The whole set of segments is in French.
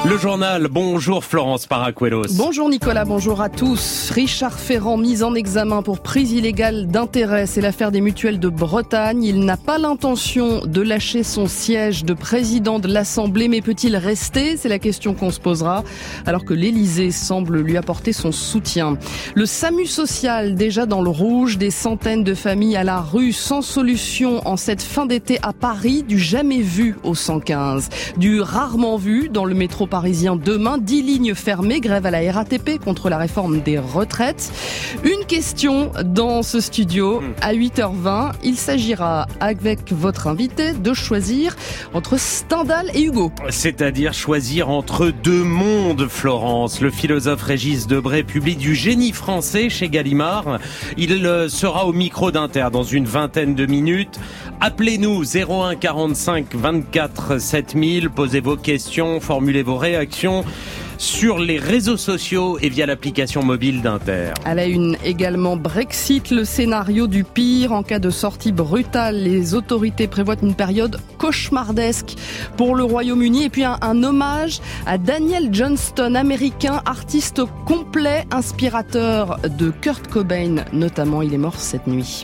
Le journal, bonjour Florence Paracuelos. Bonjour Nicolas, bonjour à tous. Richard Ferrand mis en examen pour prise illégale d'intérêt. C'est l'affaire des mutuelles de Bretagne. Il n'a pas l'intention de lâcher son siège de président de l'Assemblée, mais peut-il rester? C'est la question qu'on se posera, alors que l'Élysée semble lui apporter son soutien. Le SAMU social, déjà dans le rouge, des centaines de familles à la rue, sans solution en cette fin d'été à Paris, du jamais vu au 115, du rarement vu dans le métro parisien demain, 10 lignes fermées, grève à la RATP contre la réforme des retraites. Une question dans ce studio à 8h20. Il s'agira, avec votre invité, de choisir entre Stendhal et Hugo. C'est-à-dire choisir entre deux mondes, Florence. Le philosophe Régis Debray publie du génie français chez Gallimard. Il sera au micro d'Inter dans une vingtaine de minutes. Appelez-nous 01 45 24 7000, posez vos questions, formulez vos réactions sur les réseaux sociaux et via l'application mobile d'Inter. À la une également, Brexit, le scénario du pire. En cas de sortie brutale, les autorités prévoient une période cauchemardesque pour le Royaume-Uni. Et puis un hommage à Daniel Johnston, américain, artiste complet, inspirateur de Kurt Cobain notamment. Il est mort cette nuit.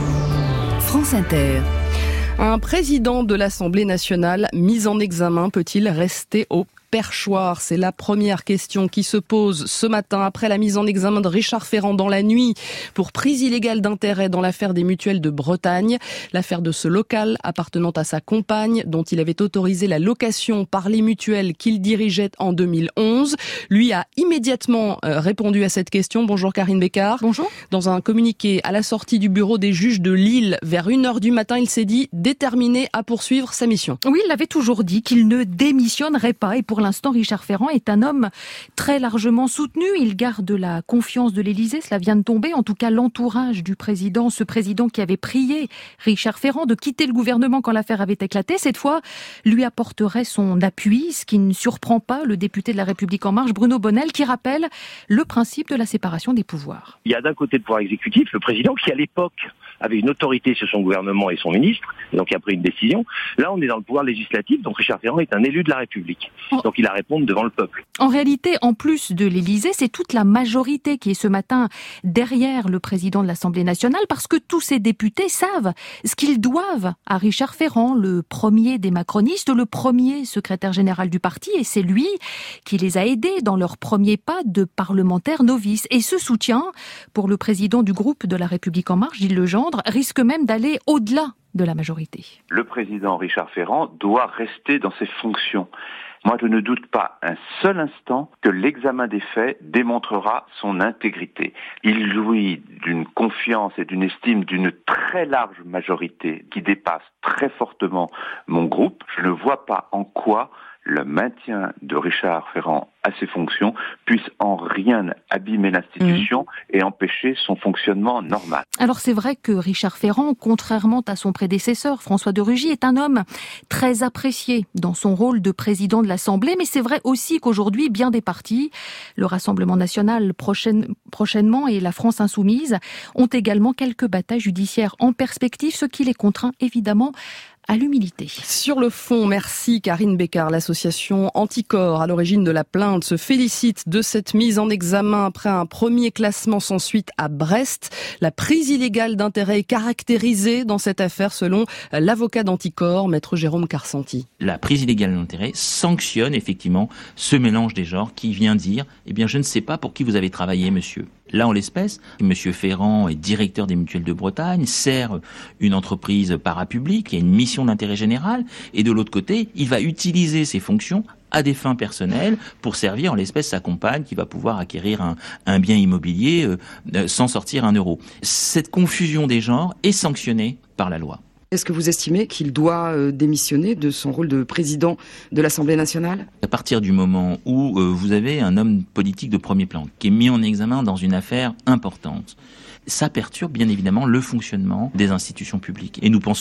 France Inter. Un président de l'Assemblée nationale mis en examen peut-il rester au perchoir? C'est la première question qui se pose ce matin après la mise en examen de Richard Ferrand dans la nuit pour prise illégale d'intérêt dans l'affaire des mutuelles de Bretagne. L'affaire de ce local appartenant à sa compagne dont il avait autorisé la location par les mutuelles qu'il dirigeait en 2011. Lui a immédiatement répondu à cette question. Bonjour Karine Bécard. Bonjour. Dans un communiqué à la sortie du bureau des juges de Lille vers 1h du matin, il s'est dit déterminé à poursuivre sa mission. Oui, il avait toujours dit qu'il ne démissionnerait pas et pour l'instant, Richard Ferrand est un homme très largement soutenu. Il garde la confiance de l'Élysée, cela vient de tomber. En tout cas, l'entourage du président, ce président qui avait prié Richard Ferrand de quitter le gouvernement quand l'affaire avait éclaté, cette fois, lui apporterait son appui, ce qui ne surprend pas le député de La République En Marche, Bruno Bonnell, qui rappelle le principe de la séparation des pouvoirs. Il y a d'un côté le pouvoir exécutif, le président qui à l'époque avait une autorité sur son gouvernement et son ministre, et donc il a pris une décision. Là, on est dans le pouvoir législatif, donc Richard Ferrand est un élu de la République. Donc il a à répondre devant le peuple. En réalité, en plus de l'Élysée, c'est toute la majorité qui est ce matin derrière le président de l'Assemblée nationale, parce que tous ces députés savent ce qu'ils doivent à Richard Ferrand, le premier des macronistes, le premier secrétaire général du parti, et c'est lui qui les a aidés dans leur premier pas de parlementaire novice. Et ce soutien, pour le président du groupe de La République En Marche, Gilles Legendre, risque même d'aller au-delà de la majorité. Le président Richard Ferrand doit rester dans ses fonctions. Moi, je ne doute pas un seul instant que l'examen des faits démontrera son intégrité. Il jouit d'une confiance et d'une estime d'une très large majorité qui dépasse très fortement mon groupe. Je ne vois pas en quoi le maintien de Richard Ferrand à ses fonctions puisse en rien abîmer l'institution et empêcher son fonctionnement normal. Alors c'est vrai que Richard Ferrand, contrairement à son prédécesseur François de Rugy, est un homme très apprécié dans son rôle de président de l'Assemblée, mais c'est vrai aussi qu'aujourd'hui, bien des partis, le Rassemblement national prochainement et la France insoumise, ont également quelques batailles judiciaires en perspective, ce qui les contraint évidemment à l'humilité. Sur le fond, merci Karine Bécard. L'association Anticorps, à l'origine de la plainte, se félicite de cette mise en examen après un premier classement sans suite à Brest. La prise illégale d'intérêt est caractérisée dans cette affaire selon l'avocat d'Anticorps, maître Jérôme Carsanti. La prise illégale d'intérêt sanctionne effectivement ce mélange des genres qui vient dire « Eh bien, je ne sais pas pour qui vous avez travaillé, monsieur ». Là, en l'espèce, monsieur Ferrand est directeur des mutuelles de Bretagne, sert une entreprise parapublique, il y a une mission d'intérêt général, et de l'autre côté, il va utiliser ses fonctions à des fins personnelles pour servir en l'espèce sa compagne qui va pouvoir acquérir un bien immobilier sans sortir un euro. Cette confusion des genres est sanctionnée par la loi. Est-ce que vous estimez qu'il doit démissionner de son rôle de président de l'Assemblée nationale ? À partir du moment où vous avez un homme politique de premier plan qui est mis en examen dans une affaire importante, ça perturbe bien évidemment le fonctionnement des institutions publiques. Et nous pensons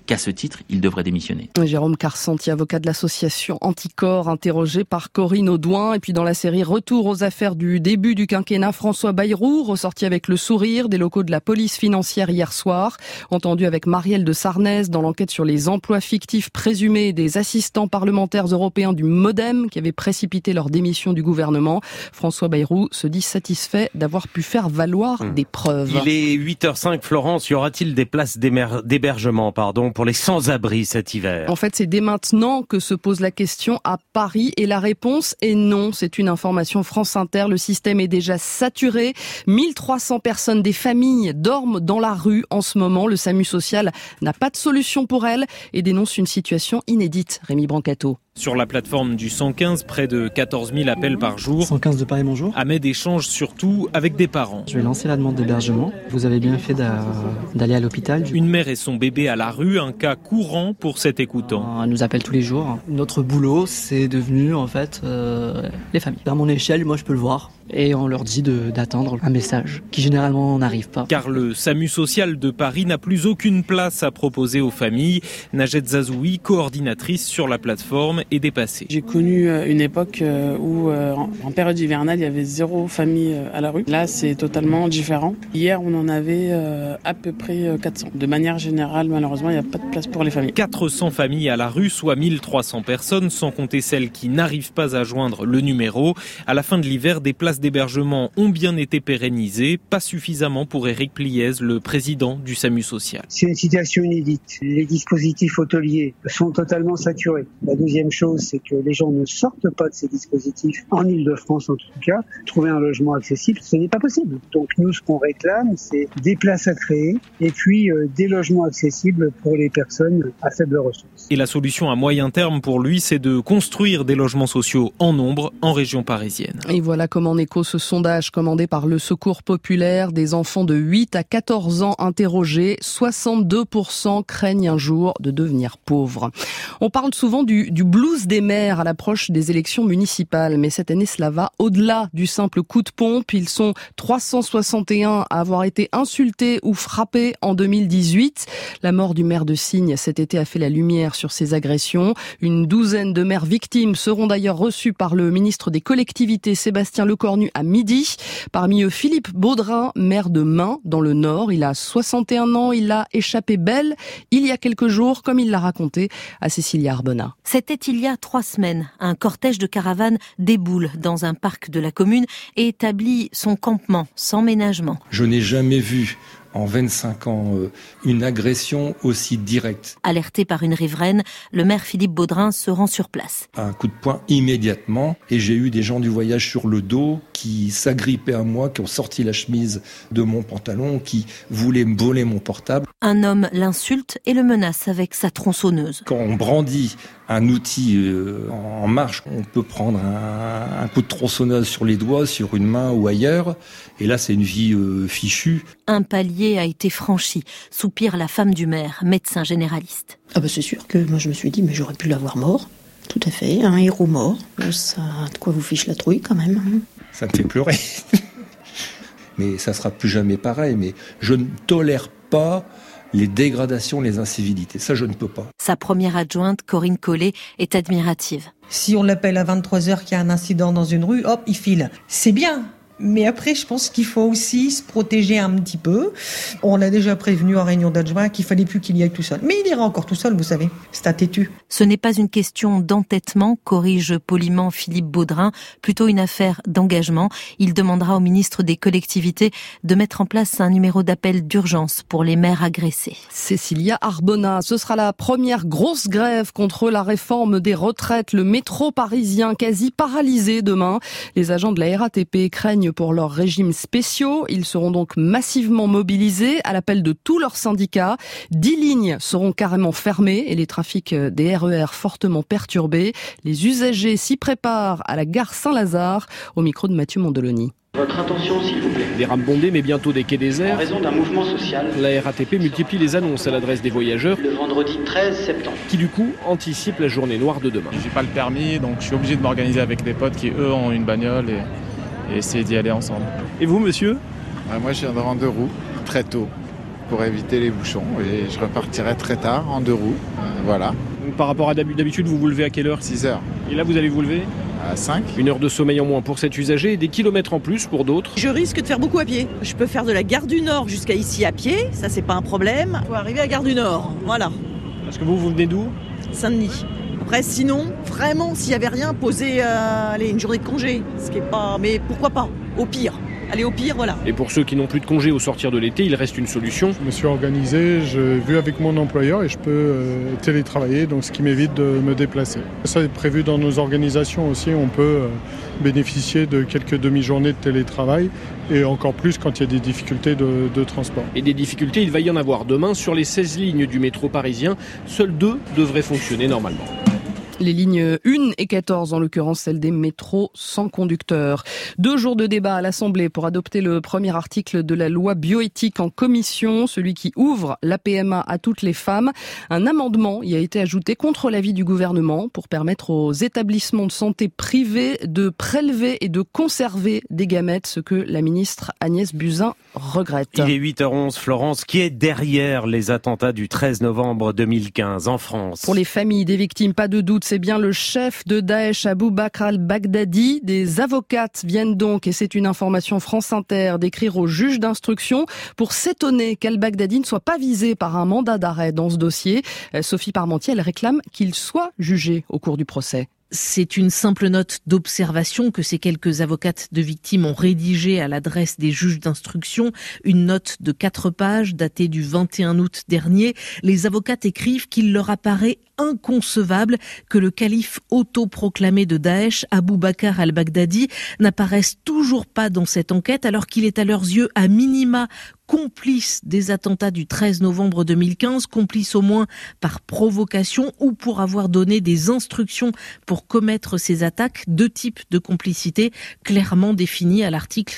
qu'à ce titre, il devrait démissionner. Jérôme Carsanti, avocat de l'association Anticorps, interrogé par Corinne Audouin. Et puis dans la série Retour aux affaires du début du quinquennat, François Bayrou, ressorti avec le sourire des locaux de la police financière hier soir, entendu avec Marielle de Sarnez dans l'enquête sur les emplois fictifs présumés des assistants parlementaires européens du MoDem qui avaient précipité leur démission du gouvernement. François Bayrou se dit satisfait d'avoir pu faire valoir des preuves. Il est 8h05, Florence. Y aura-t-il des places d'hébergement pour les sans-abri cet hiver? En fait, c'est dès maintenant que se pose la question à Paris et la réponse est non. C'est une information France Inter. Le système est déjà saturé. 1300 personnes, des familles, dorment dans la rue en ce moment. Le SAMU social n'a pas de solution pour elles et dénonce une situation inédite. Rémi Brancato. Sur la plateforme du 115, près de 14 000 appels par jour. 115 de Paris, bonjour. Ahmed échange surtout avec des parents. Je vais lancer la demande d'hébergement. Vous avez bien fait d'aller à l'hôpital. Une mère et son bébé à la rue, un cas courant pour cet écoutant. Elle nous appelle tous les jours. Notre boulot, c'est devenu en fait les familles. À mon échelle, moi je peux le voir. Et on leur dit d'attendre un message qui généralement n'arrive pas. Car le SAMU social de Paris n'a plus aucune place à proposer aux familles. Najed Zazoui, coordinatrice sur la plateforme, est dépassée. J'ai connu une époque où en période hivernale, il y avait 0 famille à la rue. Là, c'est totalement différent. Hier, on en avait à peu près 400. De manière générale, malheureusement, il n'y a pas de place pour les familles. 400 familles à la rue, soit 1300 personnes, sans compter celles qui n'arrivent pas à joindre le numéro. À la fin de l'hiver, des places d'hébergement ont bien été pérennisées, pas suffisamment pour Éric Pliez, le président du SAMU social. C'est une situation inédite. Les dispositifs hôteliers sont totalement saturés. La deuxième chose, c'est que les gens ne sortent pas de ces dispositifs, en Ile-de-France en tout cas. Trouver un logement accessible, ce n'est pas possible. Donc nous, ce qu'on réclame, c'est des places à créer et puis des logements accessibles pour les personnes à faible ressources. Et la solution à moyen terme pour lui, c'est de construire des logements sociaux en nombre en région parisienne. Et voilà comment en écho ce sondage commandé par le Secours populaire. Des enfants de 8 à 14 ans interrogés, 62% craignent un jour de devenir pauvres. On parle souvent du blues des maires à l'approche des élections municipales, mais cette année cela va au-delà du simple coup de pompe. Ils sont 361 à avoir été insultés ou frappés en 2018. La mort du maire de Signes cet été a fait la lumière sur ces agressions. Une douzaine de maires victimes seront d'ailleurs reçus par le ministre des collectivités Sébastien Lecornu à midi. Parmi eux, Philippe Baudrin, maire de Main, dans le Nord. Il a 61 ans, il a échappé belle il y a quelques jours, comme il l'a raconté à Cécilia Arbona. C'était il y a 3 semaines. Un cortège de caravanes déboule dans un parc de la commune et établit son campement sans ménagement. Je n'ai jamais vu en 25 ans une agression aussi directe. Alerté par une riveraine, le maire Philippe Baudrin se rend sur place. Un coup de poing immédiatement et j'ai eu des gens du voyage sur le dos qui s'agrippaient à moi, qui ont sorti la chemise de mon pantalon, qui voulaient me voler mon portable. Un homme l'insulte et le menace avec sa tronçonneuse. Quand on brandit un outil en marche, on peut prendre un coup de tronçonneuse sur les doigts, sur une main ou ailleurs. Et là, c'est une vie fichue. Un palier a été franchi, soupire la femme du maire, médecin généraliste. C'est sûr que moi je me suis dit, mais j'aurais pu l'avoir mort. Tout à fait, un héros mort. Ça a de quoi vous fiche la trouille quand même. Ça me fait pleurer. Mais ça sera plus jamais pareil. Mais je ne tolère pas les dégradations, les incivilités. Ça, je ne peux pas. Sa première adjointe, Corinne Collet, est admirative. Si on l'appelle à 23h qu'il y a un incident dans une rue, hop, il file. C'est bien. Mais après, je pense qu'il faut aussi se protéger un petit peu. On l'a déjà prévenu en réunion d'adjoint qu'il fallait plus qu'il y aille tout seul. Mais il ira encore tout seul, vous savez. C'est un têtu. Ce n'est pas une question d'entêtement, corrige poliment Philippe Baudrin, plutôt une affaire d'engagement. Il demandera au ministre des collectivités de mettre en place un numéro d'appel d'urgence pour les maires agressés. Cécilia Arbona, ce sera la première grosse grève contre la réforme des retraites. Le métro parisien quasi paralysé demain. Les agents de la RATP craignent pour leurs régimes spéciaux. Ils seront donc massivement mobilisés à l'appel de tous leurs syndicats. 10 lignes seront carrément fermées et les trafics des RER fortement perturbés. Les usagers s'y préparent à la gare Saint-Lazare. Au micro de Mathieu Mondoloni. Votre attention, s'il vous plaît. Des rames bondées, mais bientôt des quais déserts. En raison d'un mouvement social. La RATP multiplie les annonces à l'adresse des voyageurs. Le vendredi 13 septembre. Qui, du coup, anticipe la journée noire de demain. J'ai pas le permis, donc je suis obligé de m'organiser avec des potes qui, eux, ont une bagnole et essayer d'y aller ensemble. Et vous, monsieur ? Moi, je viens de Randeroux, très tôt. pour éviter les bouchons et je repartirai très tard en 2 roues. Voilà. Donc, par rapport à d'habitude, vous vous levez à quelle heure ? 6 heures. Et là, vous allez vous lever ? À 5. 1 heure de sommeil en moins pour cet usager et des kilomètres en plus pour d'autres. Je risque de faire beaucoup à pied. Je peux faire de la gare du Nord jusqu'à ici à pied, ça c'est pas un problème. Faut arriver à gare du Nord, voilà. Parce que vous venez d'où ? Saint-Denis. Après, sinon, vraiment, s'il y avait rien, poser une journée de congé. Ce qui est pas. Mais pourquoi pas ? Au pire. Allez, au pire, voilà. Et pour ceux qui n'ont plus de congé au sortir de l'été, il reste une solution. Je me suis organisé, j'ai vu avec mon employeur et je peux télétravailler, donc ce qui m'évite de me déplacer. Ça est prévu dans nos organisations aussi, on peut bénéficier de quelques demi-journées de télétravail et encore plus quand il y a des difficultés de transport. Et des difficultés, il va y en avoir demain. Sur les 16 lignes du métro parisien, seules 2 devraient fonctionner normalement. Les lignes 1 et 14, en l'occurrence celle des métros sans conducteur. 2 jours de débat à l'Assemblée pour adopter le premier article de la loi bioéthique en commission, celui qui ouvre la PMA à toutes les femmes. Un amendement y a été ajouté contre l'avis du gouvernement pour permettre aux établissements de santé privés de prélever et de conserver des gamètes, ce que la ministre Agnès Buzyn regrette. Il est 8h11, Florence, qui est derrière les attentats du 13 novembre 2015 en France. Pour les familles des victimes, pas de doute, c'est bien le chef de Daesh, Abou Bakr al-Baghdadi. Des avocates viennent donc, et c'est une information France Inter, d'écrire au juge d'instruction pour s'étonner qu'al-Baghdadi ne soit pas visé par un mandat d'arrêt dans ce dossier. Sophie Parmentier, elle réclame qu'il soit jugé au cours du procès. C'est une simple note d'observation que ces quelques avocates de victimes ont rédigée à l'adresse des juges d'instruction. Une note de 4 pages datée du 21 août dernier. Les avocates écrivent qu'il leur apparaît inconcevable que le calife autoproclamé de Daesh, Abou Bakr al-Baghdadi, n'apparaisse toujours pas dans cette enquête alors qu'il est à leurs yeux à minima complice des attentats du 13 novembre 2015, complice au moins par provocation ou pour avoir donné des instructions pour commettre ces attaques. 2 types de complicité clairement définis à l'article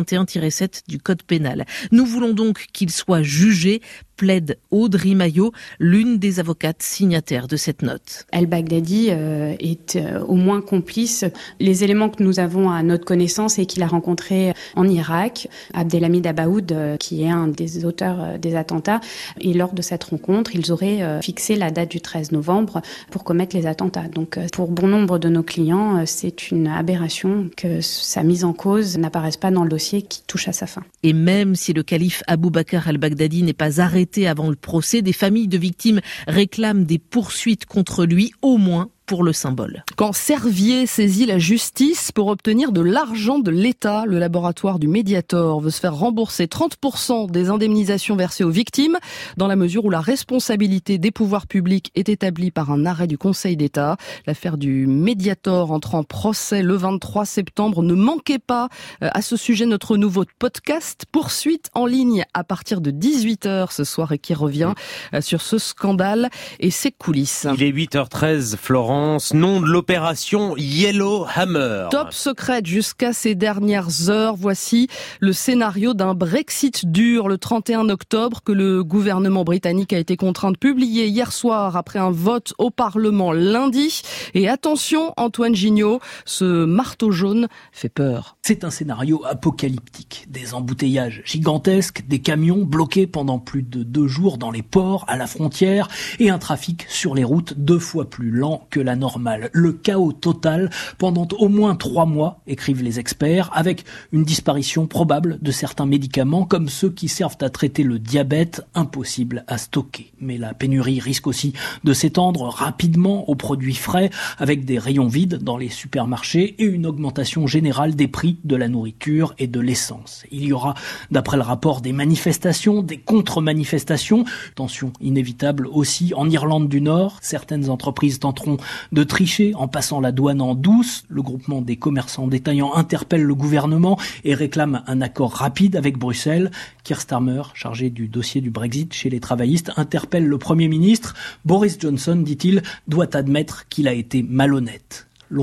121-7 du Code pénal. Nous voulons donc qu'il soit jugé, plaide Audrey Maillot, l'une des avocates signataires de cette note. Al-Baghdadi est au moins complice. Les éléments que nous avons à notre connaissance et qu'il a rencontré en Irak, Abdelhamid Abaoud, qui est un des auteurs des attentats, et lors de cette rencontre, ils auraient fixé la date du 13 novembre pour commettre les attentats. Donc pour bon nombre de nos clients, c'est une aberration que sa mise en cause n'apparaisse pas dans le dossier qui touche à sa fin. Et même si le calife Abou Bakr al-Baghdadi n'est pas arrêté avant le procès, des familles de victimes réclament des poursuites contre lui, au moins pour le symbole. Quand Servier saisit la justice pour obtenir de l'argent de l'État, le laboratoire du Mediator veut se faire rembourser 30% des indemnisations versées aux victimes, dans la mesure où la responsabilité des pouvoirs publics est établie par un arrêt du Conseil d'État. L'affaire du Mediator entre en procès le 23 septembre. Ne manquez pas à ce sujet notre nouveau podcast, poursuite en ligne à partir de 18h ce soir et qui revient sur ce scandale et ses coulisses. Il est 8h13, Florence. Nom de l'opération Yellowhammer. Top secrète jusqu'à ces dernières heures. Voici le scénario d'un Brexit dur le 31 octobre que le gouvernement britannique a été contraint de publier hier soir après un vote au Parlement lundi. Et attention, Antoine Gignot, ce marteau jaune fait peur. C'est un scénario apocalyptique. Des embouteillages gigantesques, des camions bloqués pendant plus de 2 jours dans les ports, à la frontière, et un trafic sur les routes 2 fois plus lent que la normale. Le chaos total pendant au moins 3 mois, écrivent les experts, avec une disparition probable de certains médicaments comme ceux qui servent à traiter le diabète, impossible à stocker. Mais la pénurie risque aussi de s'étendre rapidement aux produits frais, avec des rayons vides dans les supermarchés et une augmentation générale des prix de la nourriture et de l'essence. Il y aura, d'après le rapport, des manifestations, des contre-manifestations, tension inévitable aussi en Irlande du Nord. Certaines entreprises tenteront de tricher en passant la douane en douce. Le groupement des commerçants détaillants interpelle le gouvernement et réclame un accord rapide avec Bruxelles. Keir Starmer, chargé du dossier du Brexit chez les travaillistes, interpelle le Premier ministre. Boris Johnson, dit-il, doit admettre qu'il a été malhonnête. Londres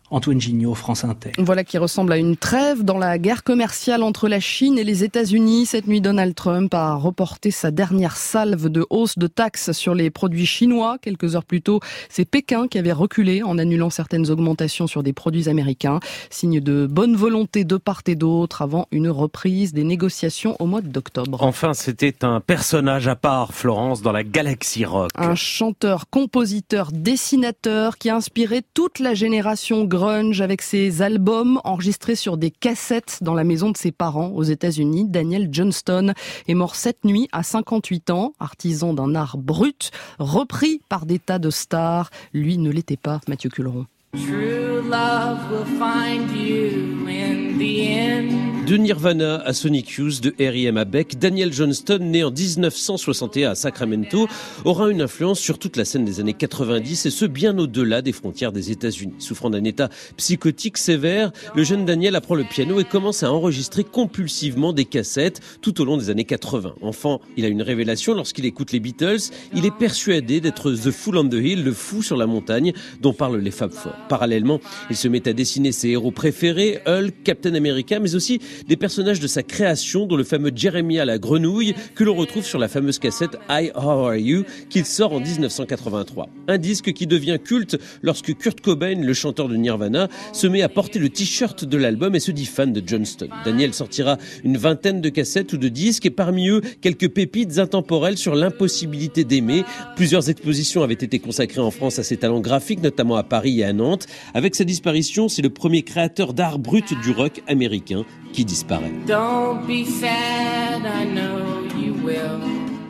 Antoine Gignot, France Inter. Voilà qui ressemble à une trêve dans la guerre commerciale entre la Chine et les États-Unis. Cette nuit, Donald Trump a reporté sa dernière salve de hausse de taxes sur les produits chinois. Quelques heures plus tôt, c'est Pékin qui avait reculé en annulant certaines augmentations sur des produits américains. Signe de bonne volonté de part et d'autre avant une reprise des négociations au mois d'octobre. Enfin, c'était un personnage à part, Florence, dans la galaxie rock. Un chanteur, compositeur, dessinateur qui a inspiré toute la génération grunge avec ses albums enregistrés sur des cassettes dans la maison de ses parents aux États-Unis. Daniel Johnston est mort cette nuit à 58 ans, artisan d'un art brut, repris par des tas de stars. Lui ne l'était pas, Mathieu Culeron. True love will find you in the end. De Nirvana à Sonic Youth, de R.I.M. à Beck, Daniel Johnston, né en 1961 à Sacramento, aura une influence sur toute la scène des années 90 et ce bien au-delà des frontières des États-Unis. Souffrant d'un état psychotique sévère, le jeune Daniel apprend le piano et commence à enregistrer compulsivement des cassettes tout au long des années 80. Enfant, il a une révélation lorsqu'il écoute les Beatles. Il est persuadé d'être The Fool on the Hill, le fou sur la montagne, dont parlent les Fab Four. Parallèlement, il se met à dessiner ses héros préférés, Hulk, Captain America, mais aussi des personnages de sa création, dont le fameux Jeremiah la grenouille, que l'on retrouve sur la fameuse cassette Hi, How Are You, qu'il sort en 1983. Un disque qui devient culte lorsque Kurt Cobain, le chanteur de Nirvana, se met à porter le t-shirt de l'album et se dit fan de Johnston. Daniel sortira une vingtaine de cassettes ou de disques et parmi eux, quelques pépites intemporelles sur l'impossibilité d'aimer. Plusieurs expositions avaient été consacrées en France à ses talents graphiques, notamment à Paris et à Nantes. Avec sa disparition, c'est le premier créateur d'art brut du rock américain qui disparaît. Don't be sad, I know you will.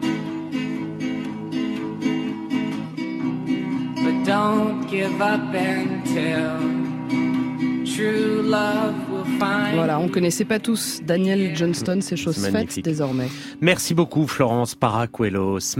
But don't give up until true love will find. Voilà, on connaissait pas tous Daniel Johnston, c'est chose faite désormais. Merci beaucoup Florence Paracuelos.